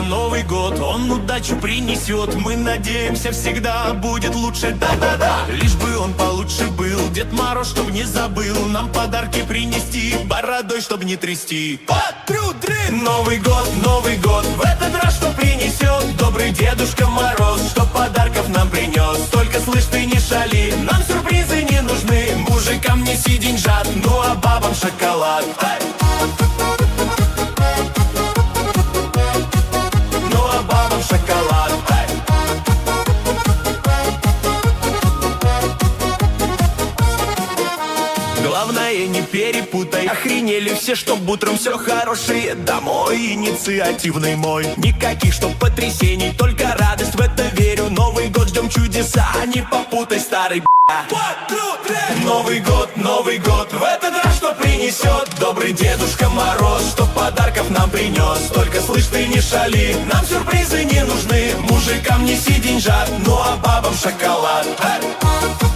Новый год, он удачу принесет. Мы надеемся, всегда будет лучше, да-да-да. Лишь бы он получше был, Дед Мороз, чтоб не забыл нам подарки принести, бородой, чтоб не трясти. Новый год, в этот раз что принесет? Добрый Дедушка Мороз, что подарков нам принес. Только слышь, ты не шали, нам сюрпризы не нужны. Мужикам неси деньжат, ну а бабам шоколад. Ну а бабам шоколад. Главное, не перепутай. Охренели все, чтоб утром все хорошее домой. Инициативный мой. Никаких, чтоб потрясений, только радость, в это верю. Новый год, ждем чудеса, не попутай, старый Новый год, в этот раз что принесет? Добрый Дедушка Мороз, что подарков нам принес. Только слышь, ты не шали, нам сюрпризы не нужны. Мужикам неси деньжат, ну а бабам шоколад.